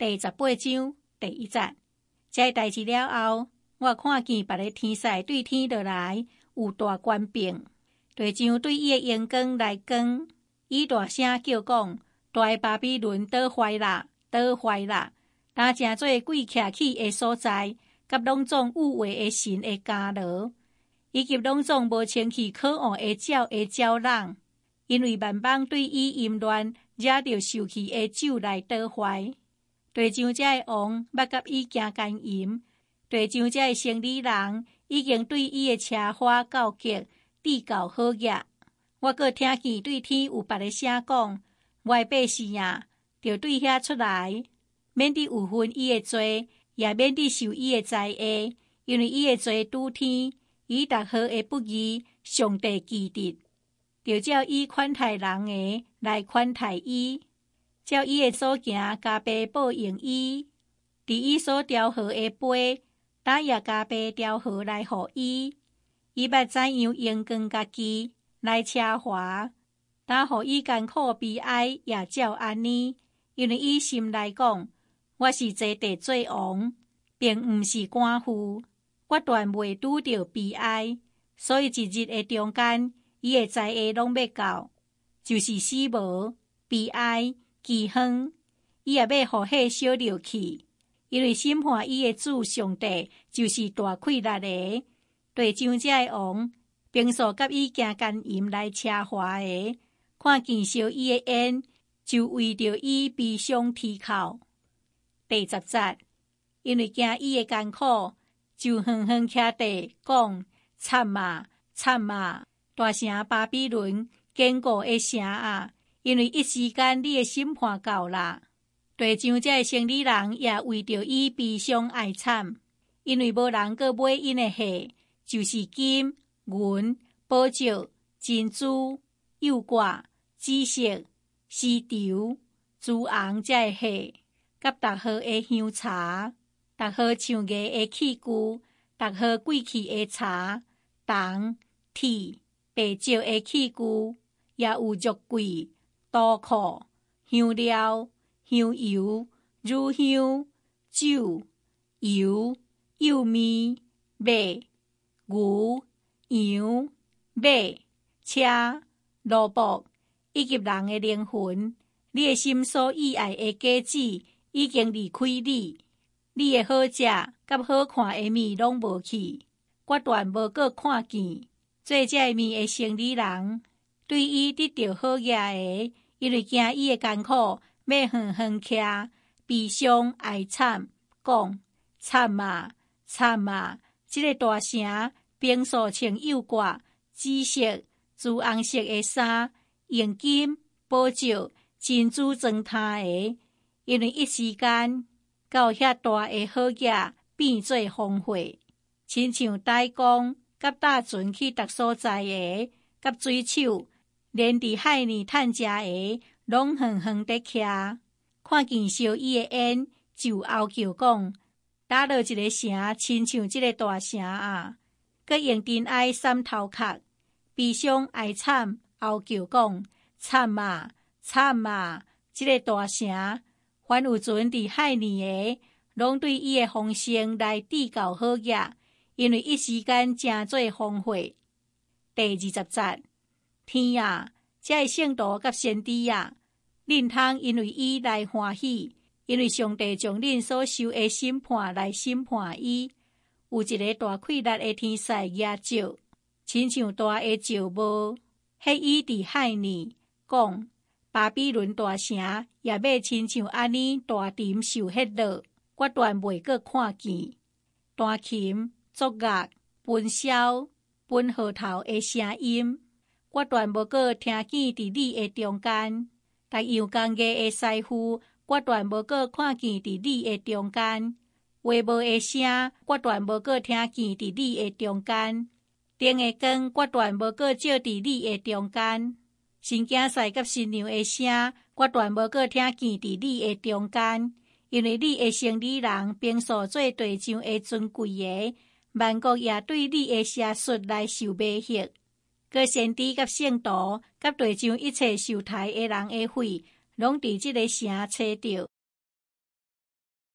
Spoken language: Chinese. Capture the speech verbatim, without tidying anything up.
第十八章第一節，這代志了後，我看見別個天使對天落來，有大權柄，就像對伊的陽光來光，伊大聲叫講：大的巴比倫倒壞啦，倒壞啦！擔正做鬼徛起的所在，甲攏總有為的神的家牢，以及攏總無清氣可惡的鳥的鳥人，因為萬邦對伊淫亂，惹着受氣的酒來倒壞。就像這個王捌甲伊行奸淫，就像這個生理人已經對伊的車花告急，致到好業。我閣聽見對天有別個聲講：我的百姓啊，就對遐出來，免得有份伊的罪，也免得受伊的災厄，因為伊的罪拄天，伊逐項的不義，上帝記得，就照伊款待人的來款待伊。照伊的所行，加倍報應伊；佇伊所雕刻的杯，打也加倍雕刻來予伊。伊捌怎樣用光家己來奢華，打予伊艱苦悲哀也照安尼。因為伊心內講：我是坐地做王，並毋是官婦，我斷袂拄着悲哀。所以一日的中間，伊的災厄攏要到，就是死亡、悲哀。饑荒，伊也要予迄燒落去，因為審判伊的主上帝就是大氣力的，對像這個王，平素甲伊行奸淫來奢華的，看見燒伊的煙，就為着伊悲傷啼哭。第十節，因為驚伊的艱苦，就橫橫徛地講：慘啊，慘啊！大城巴比倫堅固的城啊！因為一時間你的審判到啦，就像這個生理人也為着伊悲傷哀慘，因為無人閣買因的貨，就是金、銀、寶石、珍珠、柚quả、紫色、絲綢、朱紅這個貨，甲逐號的香茶，逐號像藝的器具，逐號貴氣的茶、銅、鐵、白石的器具，也有肉桂。刀庫、香料、香油、乳香、酒、油、幼麵、馬、牛、羊、馬、車、蘿蔔，以及人的靈魂。你的心所意愛的果子已經離開你，你的好食甲好看的麵攏無去，我斷無閣看見。做這麵的生理人，對伊得到好業的。因為驚伊的艱苦，要橫橫徛，悲傷哀慘，講：慘啊，慘啊！這個大城平素穿幼褂、紫色、朱紅色的衫，用金、寶石、珍珠裝炭的，因為一時間到遐大的好業變做荒廢，親像大江甲大船去逐所在的，甲水手。連佇海裡趁食的，攏橫橫地徛，看見燒伊的煙，就嗷叫講：打落一個城，親像這個大城啊！閣用真愛三頭殼，悲傷哀慘，嗷叫講：慘啊，慘啊！這個大城，凡有存佇海裡的，攏對伊的豐盛來致到好業，因為一時間誠做荒廢。第二十節。天啊，這個聖徒甲先知啊，恁通因為伊來歡喜，因為上帝將恁所受的審判來審判伊。有一個大氣力的天使舉手，親像大的石磨，迄伊佇海裡講：巴比倫大城也要親像安尼大沉受迄落，我斷袂閣看見。彈琴、作樂、分簫、分號頭的聲音。我斷無閣聽見佇你的中間，逐樣工藝的師傅，我斷無閣看見佇你的中間，話無的聲，我斷無閣聽見佇你的中間，燈的光，我斷無閣照佇你的中間，新囝婿甲新娘的聲，我斷無閣聽見佇你的中間，因為你的生理人平素做地上的尊貴的，萬國也對你的寫術來受迷惑。閣先知甲聖徒，甲地上一切受害的人的血，攏佇這個城找着。